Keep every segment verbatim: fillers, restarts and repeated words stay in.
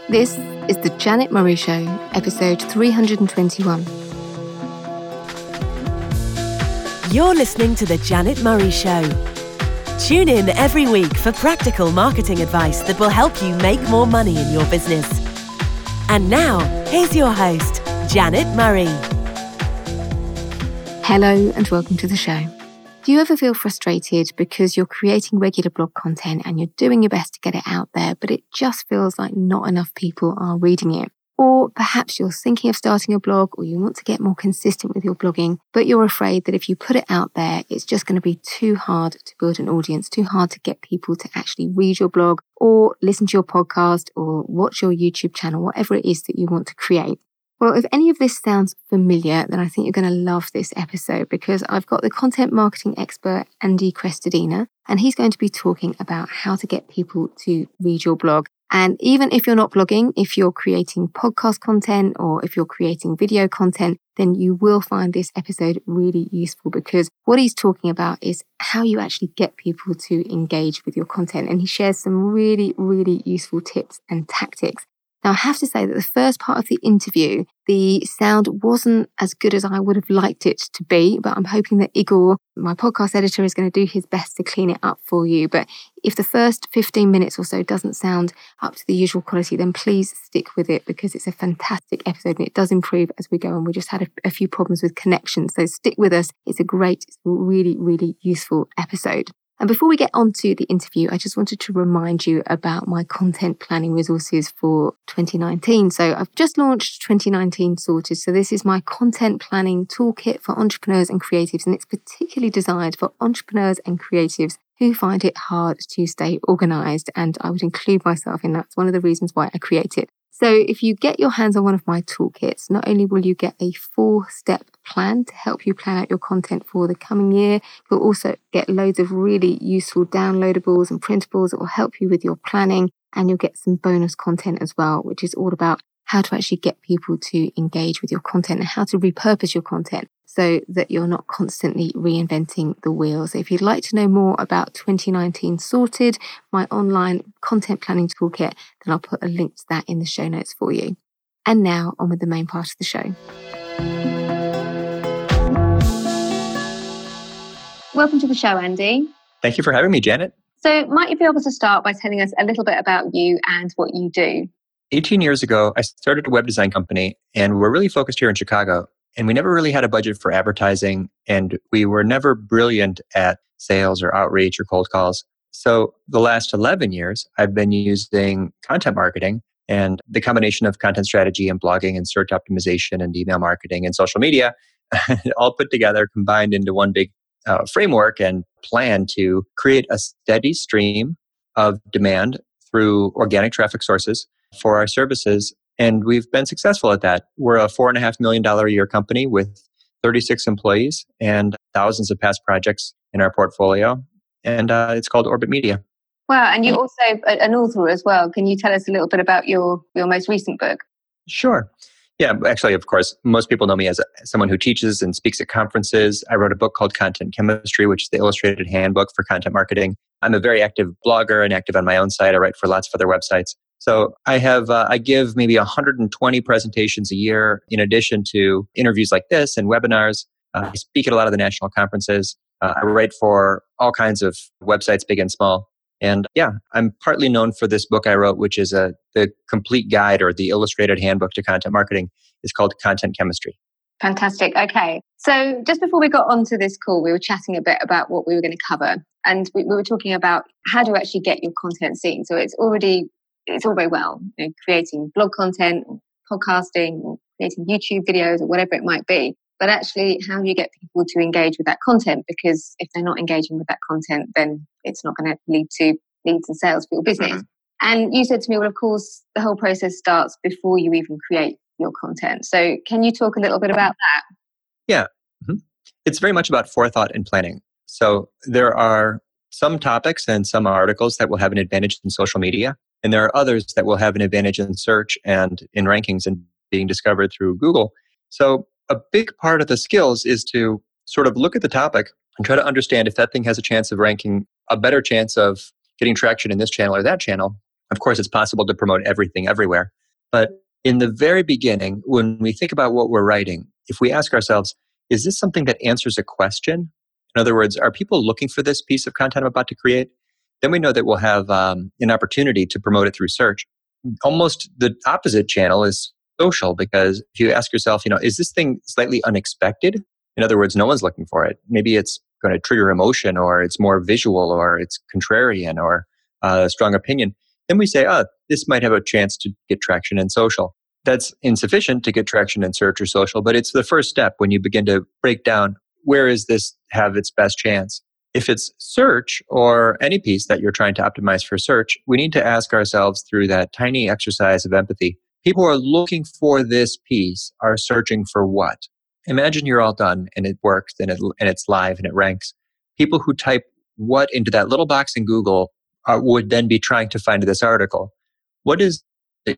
This is the Janet Murray Show, episode three hundred twenty-one. You're listening to the Janet Murray Show. Tune in every week for practical marketing advice that will help you make more money in your business. And now, here's your host, Janet Murray. Hello and welcome to the show. Do you ever feel frustrated because you're creating regular blog content and you're doing your best to get it out there, but it just feels like not enough people are reading it? Or perhaps you're thinking of starting a blog, or you want to get more consistent with your blogging, but you're afraid that if you put it out there, it's just going to be too hard to build an audience, too hard to get people to actually read your blog or listen to your podcast or watch your YouTube channel, whatever it is that you want to create. Well, if any of this sounds familiar, then I think you're going to love this episode because I've got the content marketing expert, Andy Crestodina, and he's going to be talking about how to get people to read your blog. And even if you're not blogging, if you're creating podcast content or if you're creating video content, then you will find this episode really useful because what he's talking about is how you actually get people to engage with your content. And he shares some really, really useful tips and tactics. Now, I have to say that the first part of the interview, the sound wasn't as good as I would have liked it to be, but I'm hoping that Igor, my podcast editor, is going to do his best to clean it up for you. But if the first fifteen minutes or so doesn't sound up to the usual quality, then please stick with it because it's a fantastic episode and it does improve as we go on. We just had a, a few problems with connection, so stick with us. It's a great, really, really useful episode. And before we get on to the interview, I just wanted to remind you about my content planning resources for twenty nineteen. So I've just launched twenty nineteen Sorted. So this is my content planning toolkit for entrepreneurs and creatives. And it's particularly designed for entrepreneurs and creatives who find it hard to stay organized. And I would include myself in that. It's one of the reasons why I create it. So if you get your hands on one of my toolkits, not only will you get a four-step plan to help you plan out your content for the coming year, you'll also get loads of really useful downloadables and printables that will help you with your planning, and you'll get some bonus content as well, which is all about how to actually get people to engage with your content and how to repurpose your content so that you're not constantly reinventing the wheel. So if you'd like to know more about twenty nineteen Sorted, my online content planning toolkit, then I'll put a link to that in the show notes for you. And now on with the main part of the show. Welcome to the show, Andy. Thank you for having me, Janet. So might you be able to start by telling us a little bit about you and what you do? eighteen years ago, I started a web design company, and we're really focused here in Chicago. And we never really had a budget for advertising, and we were never brilliant at sales or outreach or cold calls. So the last eleven years, I've been using content marketing and the combination of content strategy and blogging and search optimization and email marketing and social media, all put together, combined into one big uh, framework and plan to create a steady stream of demand through organic traffic sources for our services. And we've been successful at that. We're a four and a half million dollar a year company with thirty-six employees and thousands of past projects in our portfolio. And uh, it's called Orbit Media. Wow. And you're also an author as well. Can you tell us a little bit about your, your most recent book? Sure. Yeah, actually, of course, most people know me as a, someone who teaches and speaks at conferences. I wrote a book called Content Chemistry, which is the illustrated handbook for content marketing. I'm a very active blogger and active on my own site. I write for lots of other websites. So I have, uh, I give maybe one hundred twenty presentations a year in addition to interviews like this and webinars. Uh, I speak at a lot of the national conferences. Uh, I write for all kinds of websites, big and small. And yeah, I'm partly known for this book I wrote, which is a the complete guide or the illustrated handbook to content marketing. It's called Content Chemistry. Fantastic. Okay. So just before we got onto this call, we were chatting a bit about what we were going to cover. And we, we were talking about how to actually get your content seen. So it's already It's all very well, you know, creating blog content, podcasting, creating YouTube videos or whatever it might be. But actually, how do you get people to engage with that content? Because if they're not engaging with that content, then it's not going to lead to leads and sales for your business. Mm-hmm. And you said to me, well, of course, the whole process starts before you even create your content. So can you talk a little bit about that? Yeah. Mm-hmm. It's very much about forethought and planning. So there are some topics and some articles that will have an advantage in social media. And there are others that will have an advantage in search and in rankings and being discovered through Google. So a big part of the skills is to sort of look at the topic and try to understand if that thing has a chance of ranking, a better chance of getting traction in this channel or that channel. Of course, it's possible to promote everything everywhere. But in the very beginning, when we think about what we're writing, if we ask ourselves, is this something that answers a question? In other words, are people looking for this piece of content I'm about to create? Then we know that we'll have um, an opportunity to promote it through search. Almost the opposite channel is social, because if you ask yourself, you know, is this thing slightly unexpected? In other words, no one's looking for it. Maybe it's going to trigger emotion, or it's more visual, or it's contrarian, or uh, a strong opinion. Then we say, oh, this might have a chance to get traction in social. That's insufficient to get traction in search or social, but it's the first step when you begin to break down, where is this have its best chance? If it's search or any piece that you're trying to optimize for search, we need to ask ourselves through that tiny exercise of empathy, people who are looking for this piece are searching for what? Imagine you're all done and it works and, it, and it's live and it ranks. People who type what into that little box in Google are, would then be trying to find this article. What is the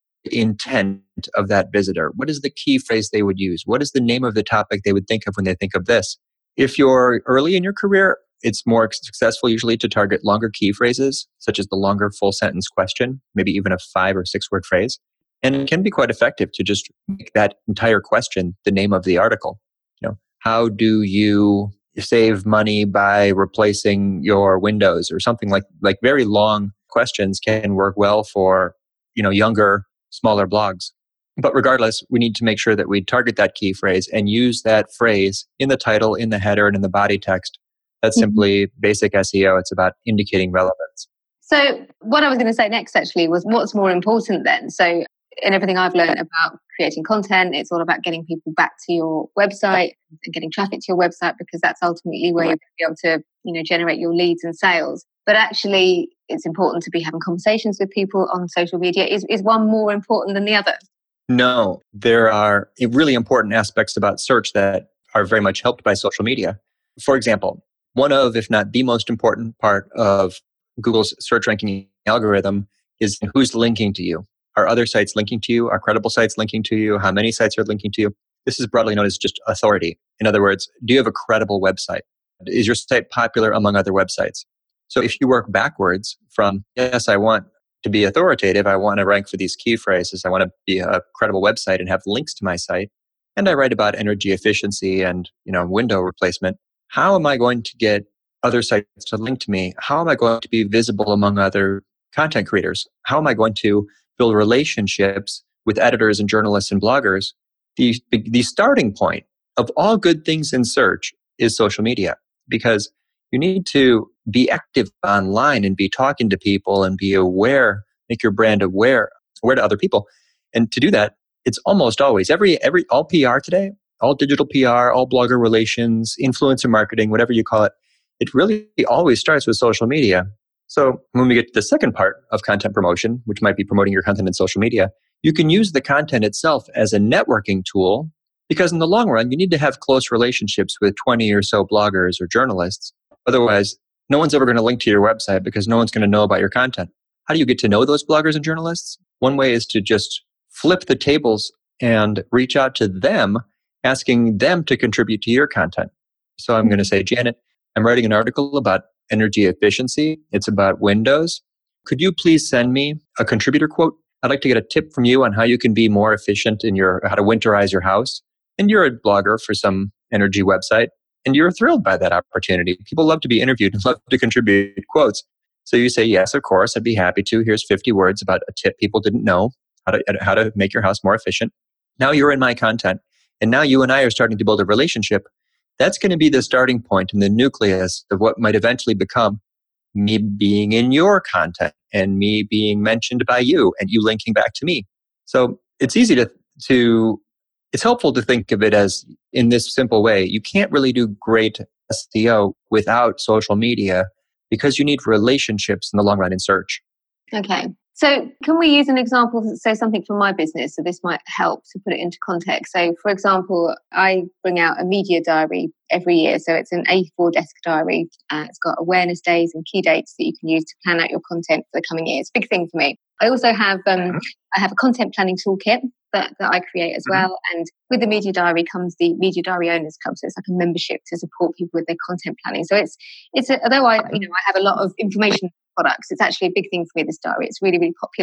intent of that visitor? What is the key phrase they would use? What is the name of the topic they would think of when they think of this? If you're early in your career, it's more successful usually to target longer key phrases, such as the longer full sentence question, maybe even a five or six word phrase. And it can be quite effective to just make that entire question the name of the article. You know, how do you save money by replacing your windows, or something like like very long questions can work well for, you know, younger, smaller blogs. But regardless, we need to make sure that we target that key phrase and use that phrase in the title, in the header, and in the body text. That's simply basic S E O. It's about indicating relevance. So what I was going to say next actually was, what's more important then? So in everything I've learned about creating content, it's all about getting people back to your website and getting traffic to your website, because that's ultimately where you'll be able to, you know, generate your leads and sales. But actually, it's important to be having conversations with people on social media. Is, is one more important than the other? No, there are really important aspects about search that are very much helped by social media. For example, one of, if not the most important part of Google's search ranking algorithm is who's linking to you. Are other sites linking to you? Are credible sites linking to you? How many sites are linking to you? This is broadly known as just authority. In other words, do you have a credible website? Is your site popular among other websites? So if you work backwards from, yes, I want to be authoritative, I want to rank for these key phrases, I want to be a credible website and have links to my site, and I write about energy efficiency and, you know, window replacement, how am I going to get other sites to link to me? How am I going to be visible among other content creators? How am I going to build relationships with editors and journalists and bloggers? The, the starting point of all good things in search is social media, because you need to be active online and be talking to people and be aware, make your brand aware, aware to other people. And to do that, it's almost always, every, every, all P R today, all digital P R, all blogger relations, influencer marketing, whatever you call it, it really always starts with social media. So when we get to the second part of content promotion, which might be promoting your content in social media, you can use the content itself as a networking tool, because in the long run, you need to have close relationships with twenty or so bloggers or journalists. Otherwise, no one's ever going to link to your website, because no one's going to know about your content. How do you get to know those bloggers and journalists? One way is to just flip the tables and reach out to them, asking them to contribute to your content. So I'm going to say, Janet, I'm writing an article about energy efficiency. It's about windows. Could you please send me a contributor quote? I'd like to get a tip from you on how you can be more efficient in your, how to winterize your house. And you're a blogger for some energy website, and you're thrilled by that opportunity. People love to be interviewed and love to contribute quotes. So you say, yes, of course, I'd be happy to. Here's fifty words about a tip people didn't know, how to, how to make your house more efficient. Now you're in my content. And now you and I are starting to build a relationship. That's going to be the starting point and the nucleus of what might eventually become me being in your content and me being mentioned by you and you linking back to me. So it's easy to, to it's helpful to think of it as in this simple way. You can't really do great S E O without social media, because you need relationships in the long run in search. Okay. So can we use an example, say something from my business, so this might help to put it into context. So for example, I bring out a media diary every year. So it's an A four desk diary. Uh, it's got awareness days and key dates that you can use to plan out your content for the coming year. It's a big thing for me. I also have um, I have a content planning toolkit that, that I create as well. And with the media diary comes the Media Diary Owners Club. So it's like a membership to support people with their content planning. So it's it's a, although I you know I have a lot of information products, it's actually a big thing for me, this diary. It's really, really popular.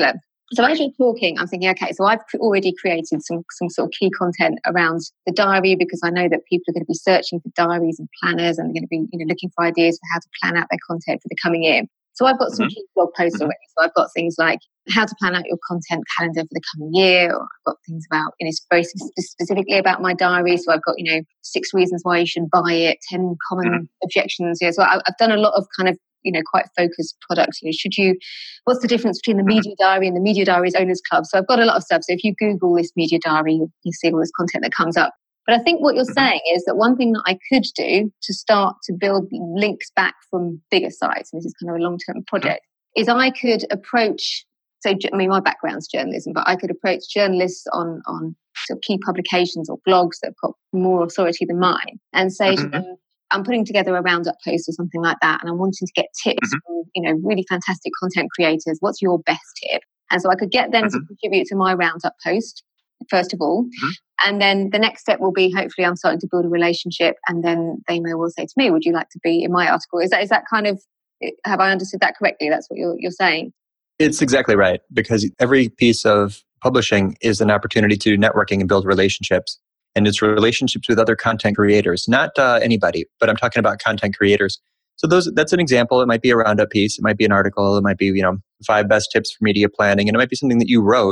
So as you're talking, I'm thinking, okay, so I've already created some some sort of key content around the diary, because I know that people are going to be searching for diaries and planners, and they're going to be, you know, looking for ideas for how to plan out their content for the coming year. So I've got some mm-hmm. key blog posts mm-hmm. already. So I've got things like how to plan out your content calendar for the coming year. Or I've got things about, you know, very specifically about my diary. So I've got, you know, six reasons why you should buy it, ten common mm-hmm. objections. Yeah, so I've done a lot of kind of, you know, quite focused products. You know, should you, what's the difference between the Media Diary and the Media Diaries Owners Club? So I've got a lot of stuff. So if you Google this Media Diary, you, you see all this content that comes up. But I think what you're saying is that one thing that I could do to start to build links back from bigger sites, and this is kind of a long-term project, is I could approach, so I mean, my background's journalism, but I could approach journalists on, on sort of key publications or blogs that have got more authority than mine and say mm-hmm. to them, I'm putting together a roundup post or something like that, and I'm wanting to get tips mm-hmm. from, you know, really fantastic content creators. What's your best tip? And so I could get them mm-hmm. to contribute to my roundup post, first of all. Mm-hmm. And then the next step will be, hopefully I'm starting to build a relationship, and then they may well say to me, would you like to be in my article? Is that is that kind of, have I understood that correctly? That's what you're you're saying? It's exactly right, because every piece of publishing is an opportunity to networking and build relationships. And it's relationships with other content creators, not uh, anybody, but I'm talking about content creators. So those that's an example. It might be a roundup piece. It might be an article. It might be, you know, five best tips for media planning. And it might be something that you wrote.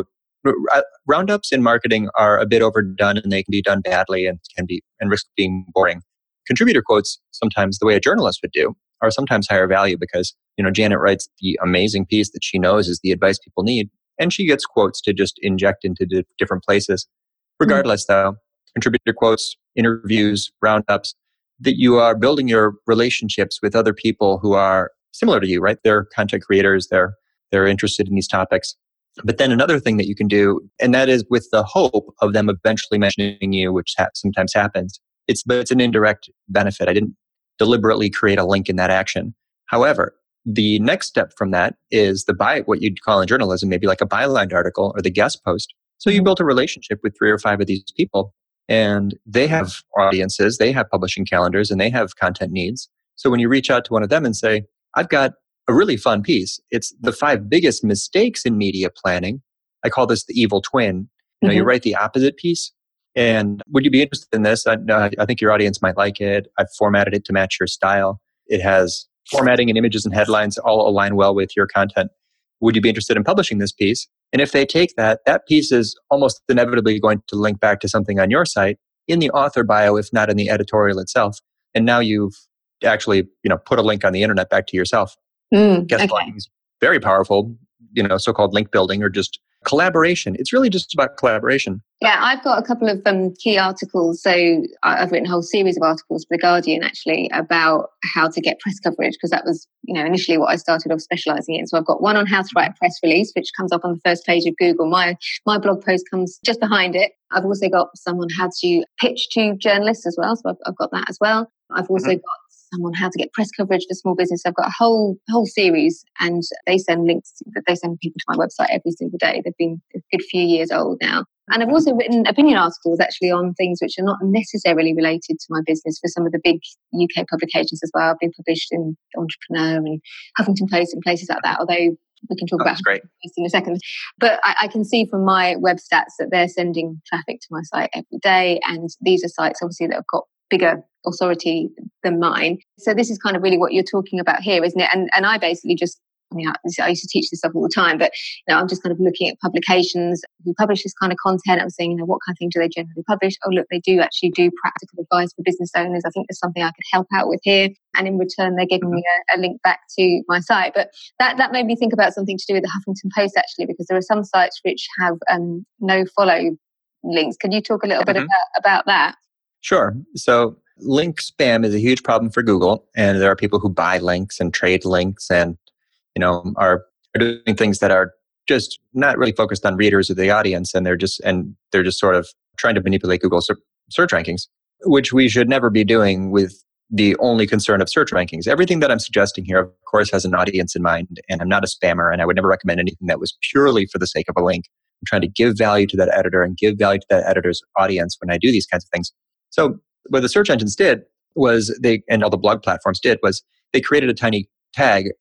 Roundups in marketing are a bit overdone, and they can be done badly and can be and risk being boring. Contributor quotes, sometimes the way a journalist would do, are sometimes higher value, because, you know, Janet writes the amazing piece that she knows is the advice people need, and she gets quotes to just inject into di- different places. Regardless, mm-hmm. though, contributor quotes, interviews, roundups, that you are building your relationships with other people who are similar to you, right? They're content creators. They're they're interested in these topics. But then another thing that you can do, and that is with the hope of them eventually mentioning you, which ha- sometimes happens. It's but it's an indirect benefit. I didn't deliberately create a link in that action. However, the next step from that is the by what you'd call in journalism, maybe like a byline article or the guest post. So you built a relationship with three or five of these people, and they have audiences, they have publishing calendars, and they have content needs. So when you reach out to one of them and say, I've got a really fun piece. It's the five biggest mistakes in media planning. I call this the evil twin. You know, mm-hmm. you write the opposite piece. And would you be interested in this? I, I think your audience might like it. I've formatted it to match your style. It has formatting and images and headlines all align well with your content. Would you be interested in publishing this piece? And if they take that, that piece is almost inevitably going to link back to something on your site in the author bio, if not in the editorial itself. And now you've actually, you know, put a link on the internet back to yourself. Mm, Guest okay. blogging is very powerful, you know, so-called link building or just collaboration. It's really just about collaboration. Yeah, I've got a couple of um, key articles. So I've written a whole series of articles for The Guardian, actually, about how to get press coverage, because that was, you know, initially what I started off specialising in. So I've got one on how to write a press release, which comes up on the first page of Google. My my blog post comes just behind it. I've also got some on how to pitch to journalists as well. So I've, I've got that as well. I've also mm-hmm. got some on how to get press coverage for small business. I've got a whole whole series, and they send links that they send people to my website every single day. They've been a good few years old now. And I've also written opinion articles actually on things which are not necessarily related to my business for some of the big U K publications as well. I've been published in Entrepreneur and Huffington Post and places like that, although we can talk oh, about great. in a second. But I, I can see from my web stats that they're sending traffic to my site every day. And these are sites obviously that have got bigger authority than mine. So this is kind of really what you're talking about here, isn't it? And and I basically just, I mean, I, I used to teach this stuff all the time, but you know, I'm just kind of looking at publications who publish this kind of content. I'm saying, you know, what kind of thing do they generally publish? Oh, look, they do actually do practical advice for business owners. I think there's something I could help out with here. And in return, they're giving me a, a link back to my site. But that, that made me think about something to do with the Huffington Post, actually, because there are some sites which have um, no follow links. Can you talk a little mm-hmm. bit about, about that? Sure. So link spam is a huge problem for Google, and there are people who buy links and trade links and, you know, are, are doing things that are just not really focused on readers or the audience, and they're just and they're just sort of trying to manipulate Google search rankings, which we should never be doing with the only concern of search rankings. Everything that I'm suggesting here, of course, has an audience in mind, and I'm not a spammer, and I would never recommend anything that was purely for the sake of a link. I'm trying to give value to that editor and give value to that editor's audience when I do these kinds of things. So what the search engines did was they, and all the blog platforms did, was they created a tiny tag that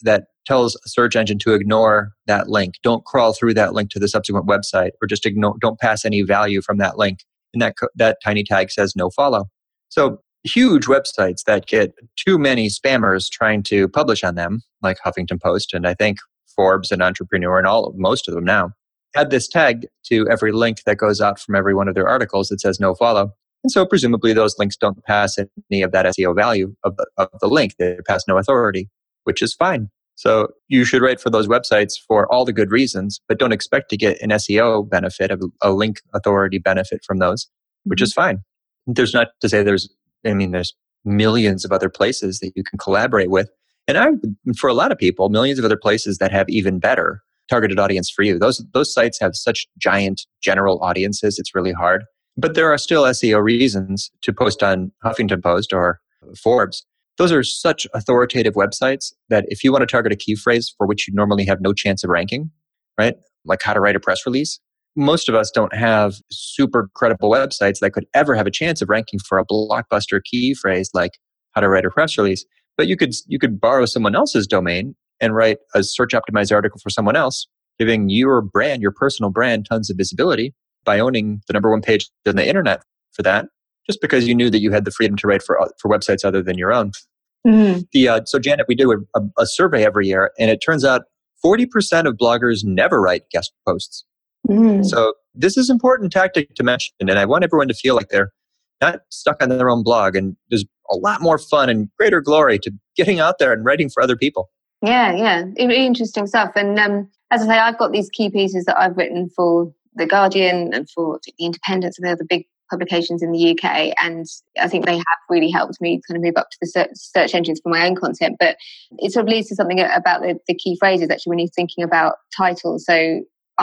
tells a search engine to ignore that link. Don't crawl through that link to the subsequent website, or just ignore, don't pass any value from that link. And that, co- that tiny tag says no follow. So huge websites that get too many spammers trying to publish on them, like Huffington Post, and I think Forbes and Entrepreneur and all of most of them now, add this tag to every link that goes out from every one of their articles that says no follow. And so presumably those links don't pass any of that S E O value of the, of the link. They pass no authority, which is fine. So you should write for those websites for all the good reasons, but don't expect to get an S E O benefit, a, a link authority benefit from those, which is fine. There's not to say there's, I mean, there's millions of other places that you can collaborate with. And I, for a lot of people, millions of other places that have even better targeted audience for you. Those, those sites have such giant general audiences, it's really hard. But there are still S E O reasons to post on Huffington Post or Forbes. Those are such authoritative websites that if you want to target a key phrase for which you normally have no chance of ranking, right? Like how to write a press release. Most of us don't have super credible websites that could ever have a chance of ranking for a blockbuster key phrase like how to write a press release. But you could you could borrow someone else's domain and write a search optimized article for someone else, giving your brand, your personal brand, tons of visibility by owning the number one page on the internet for that, just because you knew that you had the freedom to write for for websites other than your own. Mm-hmm. The uh, so Janet, we do a, a survey every year, and it turns out forty percent of bloggers never write guest posts. Mm-hmm. So this is an important tactic to mention, and I want everyone to feel like they're not stuck on their own blog. And there's a lot more fun and greater glory to getting out there and writing for other people. Yeah, yeah, really interesting stuff. And um, as I say, I've got these key pieces that I've written for The Guardian and for The Independent, and they're the big publications in the U K, and I think they have really helped me kind of move up to the search engines for my own content. But it sort of leads to something about the, the key phrases actually when you're thinking about titles. So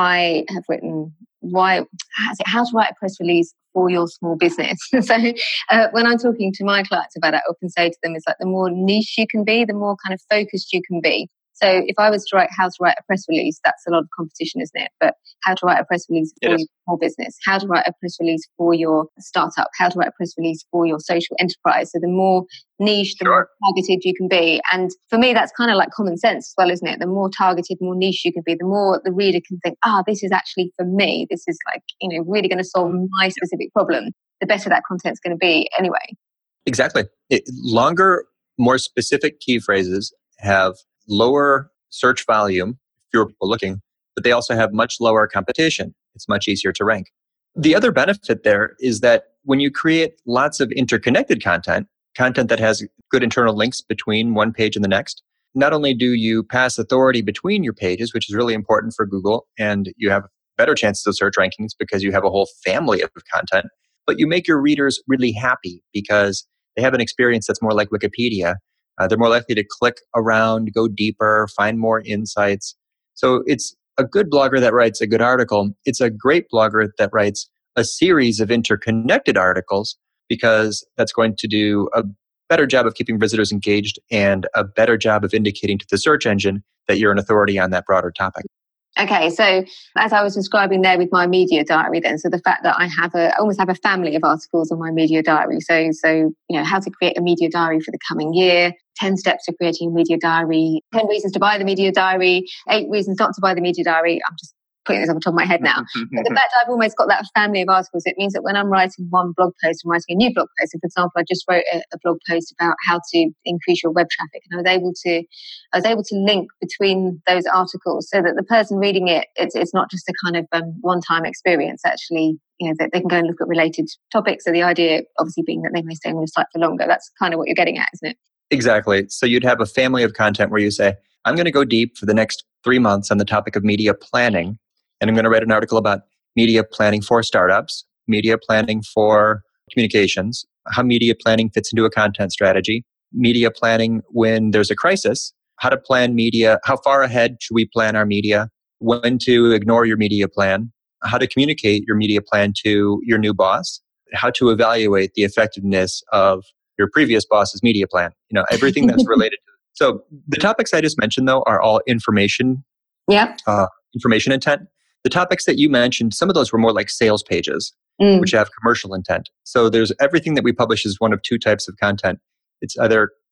I have written why how to write a press release for your small business. So uh, when I'm talking to my clients about it, I often say to them, it's like the more niche you can be, the more kind of focused you can be. So if I was to write how to write a press release, that's a lot of competition, isn't it? But how to write a press release for your small business, how to write a press release for your startup, how to write a press release for your social enterprise. So the more niche, the sure. more targeted you can be. And for me, that's kind of like common sense as well, isn't it? The more targeted, more niche you can be, the more the reader can think, ah, oh, this is actually for me. This is like, you know, really going to solve my specific problem. The better that content's going to be anyway. Exactly. It, longer, more specific key phrases have lower search volume, fewer people looking, but they also have much lower competition. It's much easier to rank. The other benefit there is that when you create lots of interconnected content, content that has good internal links between one page and the next, not only do you pass authority between your pages, which is really important for Google, and you have better chances of search rankings because you have a whole family of content, but you make your readers really happy because they have an experience that's more like Wikipedia. Uh, they're more likely to click around, go deeper, find more insights. So it's a good blogger that writes a good article. It's a great blogger that writes a series of interconnected articles because that's going to do a better job of keeping visitors engaged and a better job of indicating to the search engine that you're an authority on that broader topic. Okay, so as I was describing there with my media diary then, so the fact that I have a, I almost have a family of articles on my media diary. So, so you know, how to create a media diary for the coming year, ten steps to creating a media diary, ten reasons to buy the media diary, eight reasons not to buy the media diary. I'm just putting this off the top of my head now. But the fact I've almost got that family of articles, it means that when I'm writing one blog post, I'm writing a new blog post. So for example, I just wrote a, a blog post about how to increase your web traffic. And I was able to, I was able to link between those articles so that the person reading it, it's, it's not just a kind of um, one-time experience. Actually, you know, that they can go and look at related topics. So the idea obviously being that they may stay on your site for longer. That's kind of what you're getting at, isn't it? Exactly. So you'd have a family of content where you say, I'm going to go deep for the next three months on the topic of media planning. And I'm going to write an article about media planning for startups, media planning for communications, how media planning fits into a content strategy, media planning when there's a crisis, how to plan media, how far ahead should we plan our media, when to ignore your media plan, how to communicate your media plan to your new boss, how to evaluate the effectiveness of your previous boss's media plan, you know, everything that's related to it. So the topics I just mentioned, though, are all information, yeah, uh, information intent. The topics that you mentioned, some of those were more like sales pages, mm. which have commercial intent. So there's everything that we publish is one of two types of content. It's either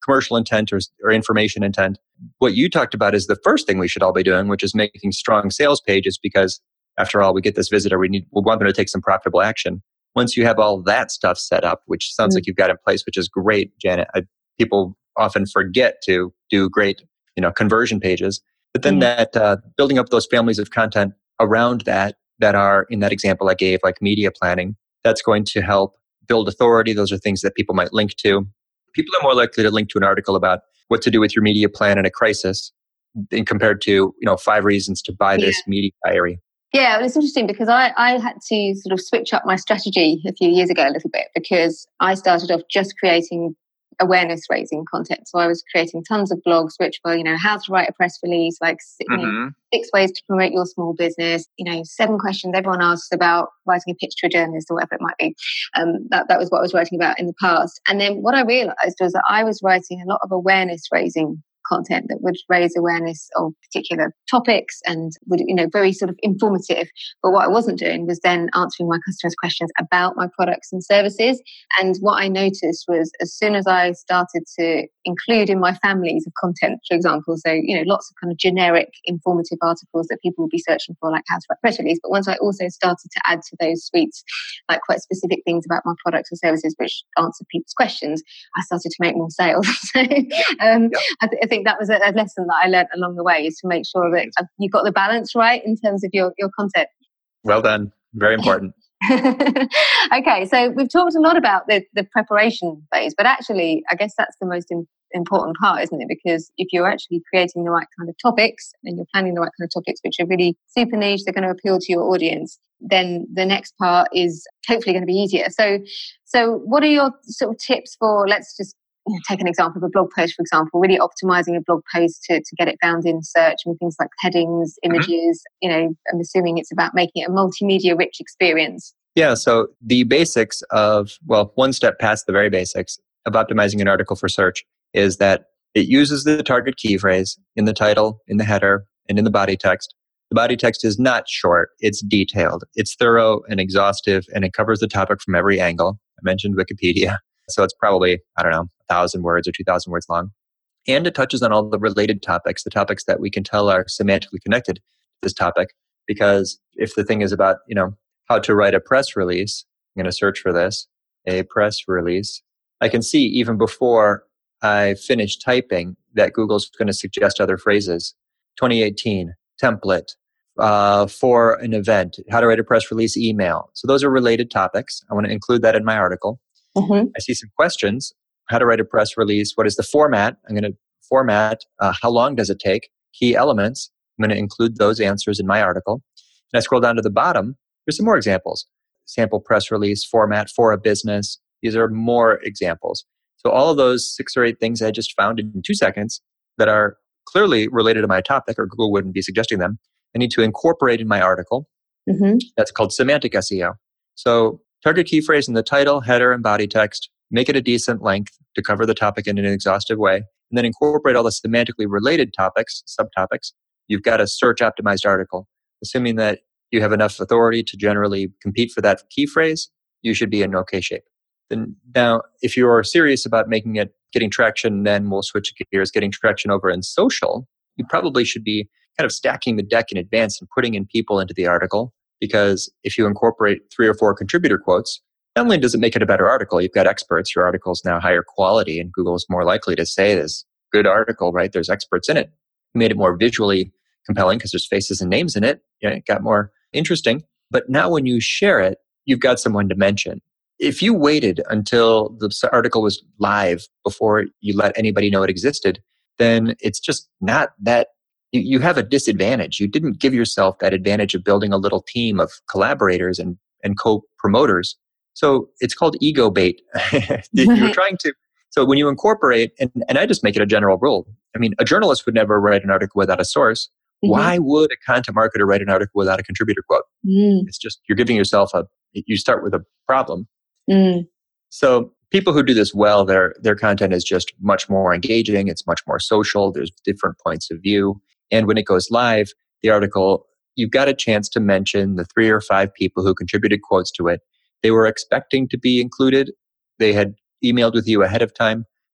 commercial intent or, or information intent. What you talked about is the first thing we should all be doing, which is making strong sales pages, because after all, we get this visitor, we need we want them to take some profitable action. Once you have all that stuff set up, which sounds mm-hmm. like you've got in place, which is great, Janet. I, people often forget to do great, you know, conversion pages. But then mm-hmm. that uh, building up those families of content around that, that are in that example I gave, like media planning, that's going to help build authority. Those are things that people might link to. People are more likely to link to an article about what to do with your media plan in a crisis in compared to, you know, five reasons to buy this yeah. media diary. Yeah, well, it's interesting because I, I had to sort of switch up my strategy a few years ago a little bit, because I started off just creating awareness raising content. So I was creating tons of blogs, which were, you know, how to write a press release, like mm-hmm. you know, six ways to promote your small business, you know, seven questions everyone asks about writing a pitch to a journalist or whatever it might be. Um, that, that was what I was writing about in the past. And then what I realized was that I was writing a lot of awareness raising content that would raise awareness of particular topics and would, you know, very sort of informative. But what I wasn't doing was then answering my customers' questions about my products and services. And what I noticed was, as soon as I started to include in my families of content, for example, so, you know, lots of kind of generic informative articles that people would be searching for, like how to write press release. But once I also started to add to those suites, like quite specific things about my products and services, which answer people's questions, I started to make more sales. so um, yep. I, th- I think that was a, a lesson that I learned along the way, is to make sure that you got the balance right in terms of your, your content. Well done. Very important. Okay, so we've talked a lot about the, the preparation phase, but actually, I guess that's the most im- important part, isn't it? Because if you're actually creating the right kind of topics and you're planning the right kind of topics, which are really super niche, they're going to appeal to your audience, then the next part is hopefully going to be easier. So, so what are your sort of tips for, let's just you know, take an example of a blog post, for example, really optimizing a blog post to, to get it found in search with things like headings, images, mm-hmm. you know, I'm assuming it's about making it a multimedia rich experience. Yeah, so the basics of, well, one step past the very basics of optimizing an article for search is that it uses the target key phrase in the title, in the header, and in the body text. The body text is not short, it's detailed, it's thorough and exhaustive, and it covers the topic from every angle. I mentioned Wikipedia, so it's probably, I don't know, a thousand words or two thousand words long. And it touches on all the related topics, the topics that we can tell are semantically connected to this topic. Because if the thing is about, you know, how to write a press release, I'm going to search for this, a press release. I can see even before I finish typing that Google's going to suggest other phrases. twenty eighteen, template, uh, for an event, how to write a press release email. So those are related topics. I want to include that in my article. Mm-hmm. I see some questions. How to write a press release. What is the format? I'm going to format. Uh, how long does it take? Key elements. I'm going to include those answers in my article. And I scroll down to the bottom. Here's some more examples. Sample press release, format for a business. These are more examples. So all of those six or eight things I just found in two seconds that are clearly related to my topic, or Google wouldn't be suggesting them, I need to incorporate in my article. Mm-hmm. That's called semantic S E O. So target key phrase in the title, header, and body text. Make it a decent length to cover the topic in an exhaustive way. And then incorporate all the semantically related topics, subtopics. You've got a search optimized article. Assuming that you have enough authority to generally compete for that key phrase, you should be in okay shape. Then now, if you're serious about making it, getting traction, then we'll switch gears, getting traction over in social. You probably should be kind of stacking the deck in advance and putting in people into the article. Because if you incorporate three or four contributor quotes, not only does it make it a better article, you've got experts, your article's now higher quality, and Google's more likely to say this good article, right? There's experts in it. You made it more visually compelling because there's faces and names in it. Yeah, it got more interesting. But now when you share it, you've got someone to mention. If you waited until the article was live before you let anybody know it existed, then it's just not that, you, you have a disadvantage. You didn't give yourself that advantage of building a little team of collaborators and, and co-promoters. So it's called ego bait. You're trying to, so when you incorporate, and, and I just make it a general rule. I mean, a journalist would never write an article without a source. Mm-hmm. Why would a content marketer write an article without a contributor quote? Mm. It's just, you're giving yourself a, you start with a problem. Mm. So people who do this well, their their content is just much more engaging. It's much more social. There's different points of view. And when it goes live, the article, you've got a chance to mention the three or five people who contributed quotes to it. They were expecting to be included. They had emailed with you ahead of time.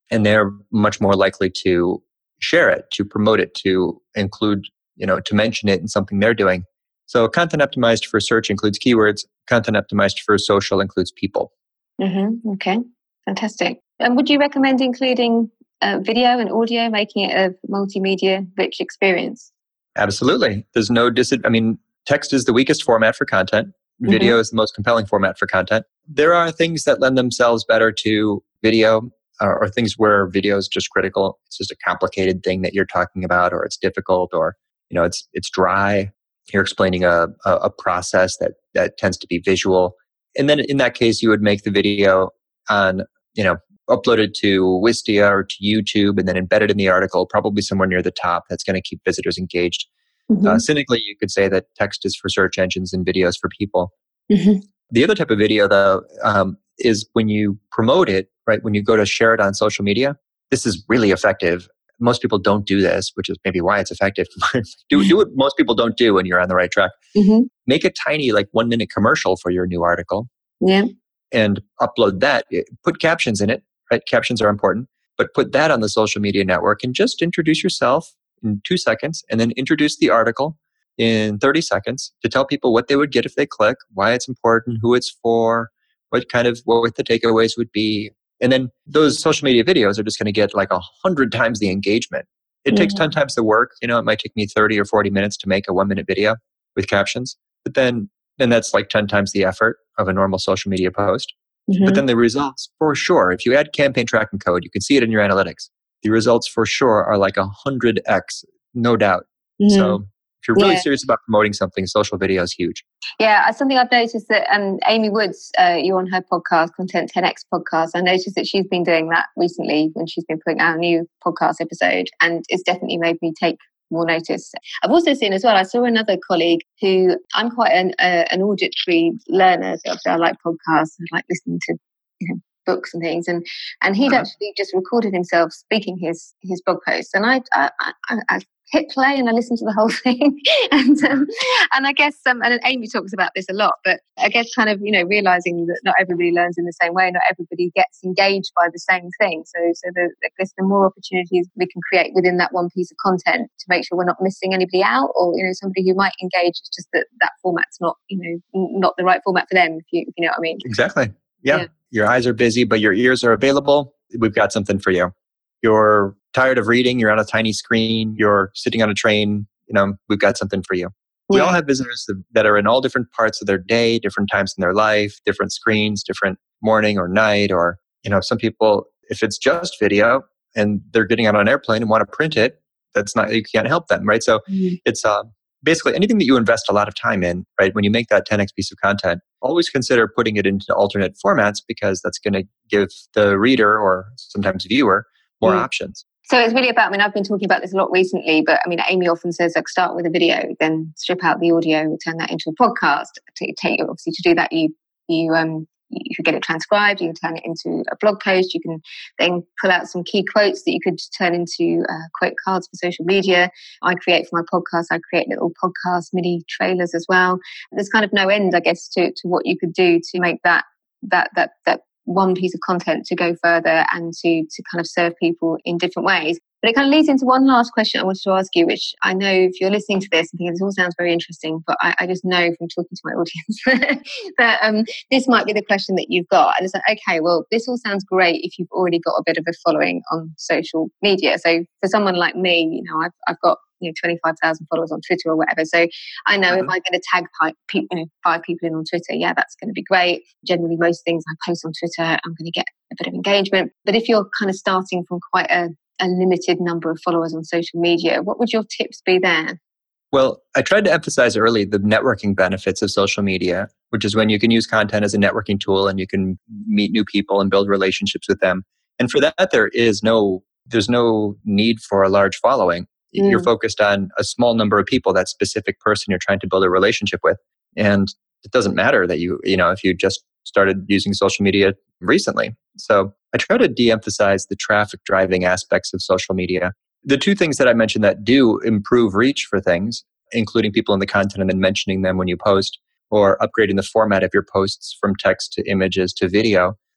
and they're much more likely to share it, to promote it, to include, you know, to mention it in something they're doing. So content optimized for search includes keywords. Content optimized for social includes people. Mm-hmm. Okay, fantastic. And would you recommend including uh, video and audio, making it a multimedia rich experience? Absolutely. There's no dis. I mean, text is the weakest format for content. Video mm-hmm. is the most compelling format for content. There are things that lend themselves better to video, or, or things where video is just critical. It's just a complicated thing that you're talking about, or it's difficult, or you know, it's it's dry. You're explaining a, a, a process that, that tends to be visual. And then in that case, you would make the video on, you know, uploaded to Wistia or to YouTube and then embedded in the article, probably somewhere near the top. That's going to keep visitors engaged. Mm-hmm. Uh, cynically, you could say that text is for search engines and videos for people. Mm-hmm. The other type of video, though, um, is when you promote it, right? When you go to share it on social media, this is really effective. Most people don't do this, which is maybe why it's effective. do, do what most people don't do when you're on the right track. Mm-hmm. Make a tiny, like one minute commercial for your new article. Yeah. And upload that. Put captions in it, right? Captions are important, but put that on the social media network and just introduce yourself in two seconds and then introduce the article in thirty seconds to tell people what they would get if they click, why it's important, who it's for, what kind of, what the takeaways would be. And then those social media videos are just going to get like a hundred times the engagement. It mm-hmm. takes ten times the work. You know, it might take me thirty or forty minutes to make a one minute video with captions, but then, then that's like ten times the effort of a normal social media post. Mm-hmm. But then the results for sure, if you add campaign tracking code, you can see it in your analytics. The results for sure are like a hundred X, no doubt. Mm-hmm. So if you're really yeah. serious about promoting something, social video is huge. Yeah, something I've noticed that um, Amy Woods, uh, you're on her podcast, Content ten X podcast. I noticed that she's been doing that recently when she's been putting out a new podcast episode, and it's definitely made me take more notice. I've also seen as well, I saw another colleague who, I'm quite an, uh, an auditory learner, so obviously I like podcasts, I like listening to you know, books and things, and and he'd uh-huh. actually just recorded himself speaking his his blog posts, and I I, I, I hit play and I listened to the whole thing, and um, and I guess um, and Amy talks about this a lot, but I guess kind of you know realizing that not everybody learns in the same way, not everybody gets engaged by the same thing. So so the, I guess the more opportunities we can create within that one piece of content to make sure we're not missing anybody out, or you know somebody who might engage, it's just that that format's not you know not the right format for them. If you if you know what I mean. Exactly. Yeah. yeah. Your eyes are busy, but your ears are available. We've got something for you. You're tired of reading, you're on a tiny screen, you're sitting on a train, you know, we've got something for you. We yeah. all have visitors that are in all different parts of their day, different times in their life, different screens, different morning or night, or, you know, some people, if it's just video and they're getting out on an airplane and want to print it, that's not, you can't help them, right? So mm-hmm. it's uh, basically anything that you invest a lot of time in, right? When you make that ten X piece of content, always consider putting it into alternate formats because that's going to give the reader or sometimes viewer more mm. options. So it's really about, I mean, I've been talking about this a lot recently, but I mean, Amy often says, like, start with a video, then strip out the audio, turn that into a podcast. Take, take obviously, to do that, you, you, um, you could get it transcribed, you can turn it into a blog post, you can then pull out some key quotes that you could turn into uh, quote cards for social media. I create for my podcast, I create little podcast mini trailers as well. There's kind of no end, I guess, to, to what you could do to make that, that, that, that, one piece of content to go further and to to kind of serve people in different ways. But it kind of leads into one last question I wanted to ask you, which I know if you're listening to this and thinking this all sounds very interesting, but I, I just know from talking to my audience that um, this might be the question that you've got. And it's like, okay, well, this all sounds great if you've already got a bit of a following on social media. So for someone like me, you know, I've I've got you know twenty-five thousand followers on Twitter or whatever. So I know mm-hmm. if I'm going to tag five people, you know, five people in on Twitter, yeah, that's going to be great. Generally, most things I post on Twitter, I'm going to get a bit of engagement. But if you're kind of starting from quite a, a limited number of followers on social media, what would your tips be there? Well, I tried to emphasize early the networking benefits of social media, which is when you can use content as a networking tool and you can meet new people and build relationships with them. And for that, there is no, there's no need for a large following. Mm. You're focused on a small number of people, that specific person you're trying to build a relationship with. And it doesn't matter that you, you know, if you just started using social media recently. So I try to de-emphasize the traffic driving aspects of social media. The two things that I mentioned that do improve reach for things, including people in the content and then mentioning them when you post, or upgrading the format of your posts from text to images to video,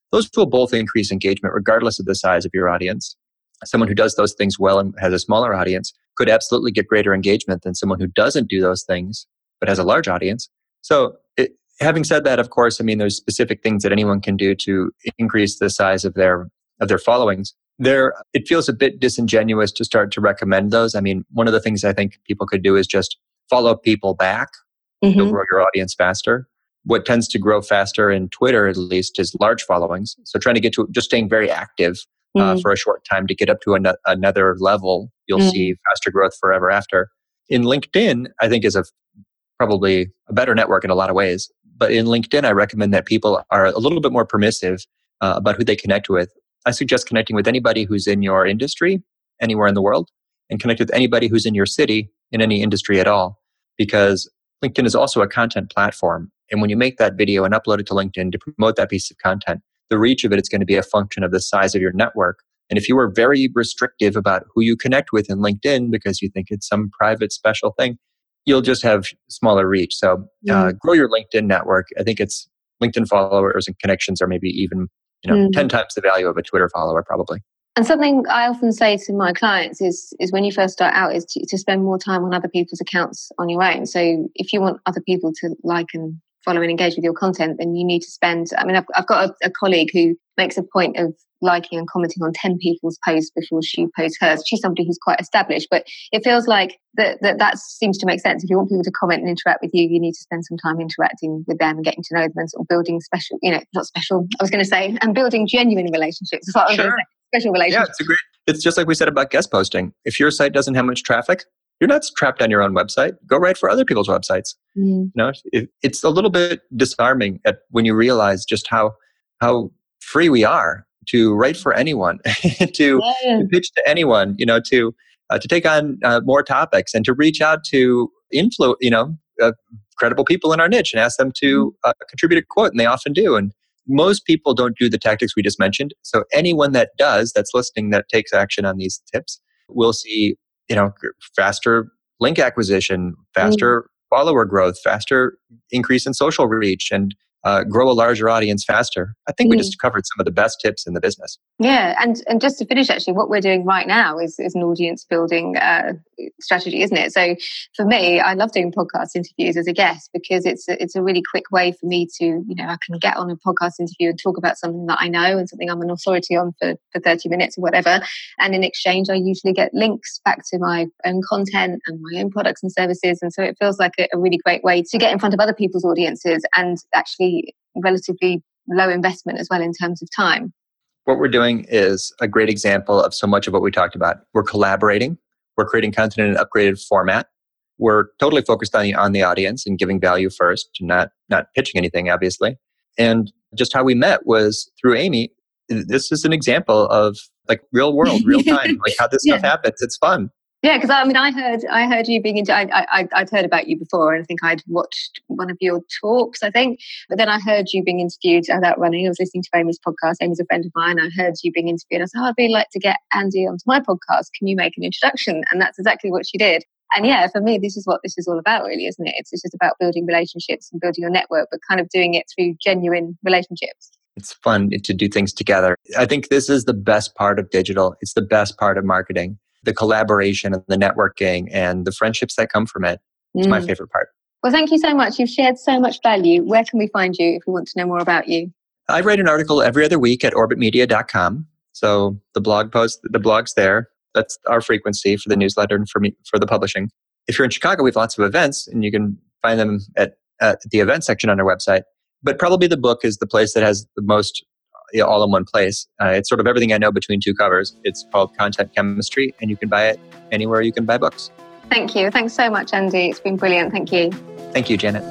those will both increase engagement regardless of the size of your audience. Someone who does those things well and has a smaller audience could absolutely get greater engagement than someone who doesn't do those things but has a large audience. So it, having said that, of course, I mean, there's specific things that anyone can do to increase the size of their of their followings. There, it feels a bit disingenuous to start to recommend those. I mean, one of the things I think people could do is just follow people back. Mm-hmm. You'll grow your audience faster. What tends to grow faster in Twitter, at least, is large followings. So trying to get to just staying very active uh, mm-hmm. for a short time to get up to an, another level, you'll mm-hmm. see faster growth forever after. In LinkedIn, I think is a probably a better network in a lot of ways. But in LinkedIn, I recommend that people are a little bit more permissive uh, about who they connect with. I suggest connecting with anybody who's in your industry, anywhere in the world, and connect with anybody who's in your city, in any industry at all, because LinkedIn is also a content platform. And when you make that video and upload it to LinkedIn to promote that piece of content, the reach of it is going to be a function of the size of your network. And if you are very restrictive about who you connect with in LinkedIn because you think it's some private special thing, you'll just have smaller reach. So uh, mm. grow your LinkedIn network. I think it's LinkedIn followers and connections are maybe even you know mm. ten times the value of a Twitter follower, probably. And something I often say to my clients is, is when you first start out is to, to spend more time on other people's accounts on your own. So if you want other people to like and follow and engage with your content, then you need to spend, I mean, I've, I've got a, a colleague who makes a point of liking and commenting on ten people's posts before she posts hers. She's somebody who's quite established, but it feels like that, that that seems to make sense. If you want people to comment and interact with you, you need to spend some time interacting with them and getting to know them and sort of building special, you know, not special, I was going to say, and building genuine relationships. That's what I was going to say. Special relationships. Yeah, it's a great, it's just like we said about guest posting. If your site doesn't have much traffic, you're not trapped on your own website. Go write for other people's websites. Mm. You know, it, it's a little bit disarming at when you realize just how how free we are to write for anyone, to, yeah. to pitch to anyone. You know, to uh, to take on uh, more topics and to reach out to influ, you know, uh, credible people in our niche and ask them to uh, contribute a quote, and they often do. And most people don't do the tactics we just mentioned. So anyone that does, that's listening, that takes action on these tips, will see, you know, faster link acquisition, faster mm. follower growth, faster increase in social reach, and uh, grow a larger audience faster. I think mm. we just covered some of the best tips in the business. Yeah, and and just to finish, actually, what we're doing right now is, is an audience building uh, strategy, isn't it? So for me, I love doing podcast interviews as a guest because it's a, it's a really quick way for me to, you know, I can get on a podcast interview and talk about something that I know and something I'm an authority on for, for thirty minutes or whatever. And in exchange, I usually get links back to my own content and my own products and services. And so it feels like a, a really great way to get in front of other people's audiences and actually relatively low investment as well in terms of time. What we're doing is a great example of so much of what we talked about. We're collaborating. We're creating content in an upgraded format. We're totally focused on the on the audience and giving value first, not not pitching anything, obviously. And just how we met was through Amy. This is an example of like real world, real time, like how this yeah. stuff happens. It's fun. Yeah, because I mean, I heard, I heard you being into. I, I, I'd heard about you before, and I think I'd watched one of your talks. I think, but then I heard you being interviewed without running. I was listening to Amy's podcast. Amy's a friend of mine. I heard you being interviewed. I said, oh, I'd really like to get Andy onto my podcast. Can you make an introduction? And that's exactly what she did. And yeah, for me, this is what this is all about, really, isn't it? It's, it's just about building relationships and building your network, but kind of doing it through genuine relationships. It's fun to do things together. I think this is the best part of digital. It's the best part of marketing. The collaboration and the networking and the friendships that come from it. It's mm. my favorite part. Well, thank you so much. You've shared so much value. Where can we find you if we want to know more about you? I write an article every other week at orbit media dot com. So the blog post, the blog's there. That's our frequency for the newsletter and for me, for the publishing. If you're in Chicago, we have lots of events and you can find them at, at the event section on our website. But probably the book is the place that has the most Yeah, all in one place. Uh, it's sort of everything I know between two covers. It's called Content Chemistry, and you can buy it anywhere you can buy books. Thank you. Thanks so much, Andy. It's been brilliant. Thank you. Thank you, Janet.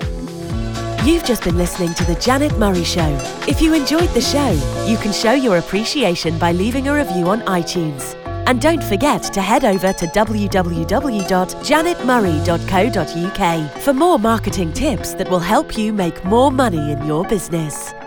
You've just been listening to The Janet Murray Show. If you enjoyed the show, you can show your appreciation by leaving a review on iTunes. And don't forget to head over to w w w dot janet murray dot co dot u k for more marketing tips that will help you make more money in your business.